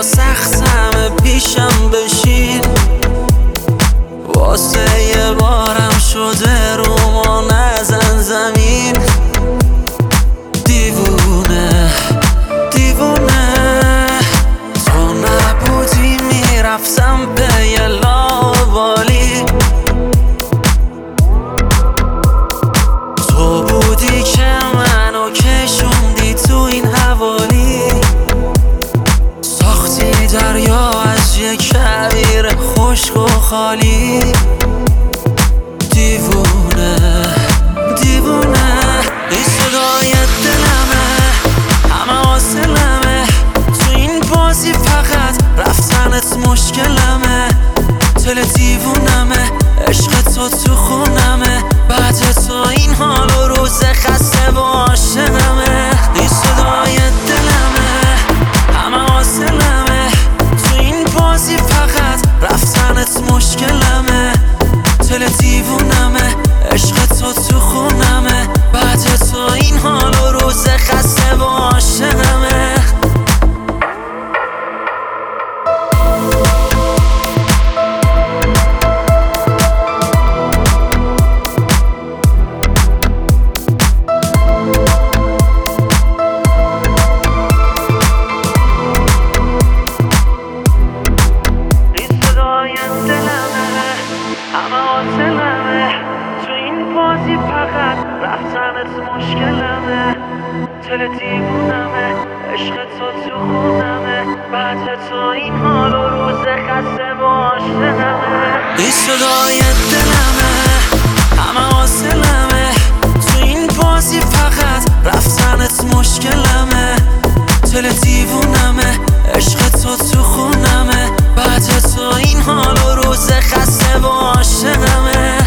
یا سخت همه پیشم بشین، واسه یه بارم شده رو ما نزن زمین. دیوونه دیوونه تو نبودی میرفتم به یه لاوالی، تو بودی که منو کشوندی تو این حوالی، ساختی دریا از یه کویر خشک و خالی. دیوونه دیوونه این صدای دلمه، همه حاصلمه تو این بازی، فقط رفتنت مشکلمه. دل دیوونمه، عشق تو خونمه، بعد تو این حال و روز خسته و عاشقمه. این صدای دلمه، همه حاصلمه تو این بازی، فقط رفتنت مشکلمه. دل دیوونمه، عشق تو خونمه، بعد تو این حال و روز خسته و عاشقمه. همه حاصلمه تو این بازی، فقط رفتنت مشکلمه. دل دیوونمه، عشق تو خونمه، بعد تو این حال و روز خسته و عاشقمه. این صدای دلمه، همه حاصلمه تو این بازی، فقط رفتنت مشکلمه. دل دیوونمه، عشق تو خونمه، بعد تو این حال و روز خسته و عاشقمه.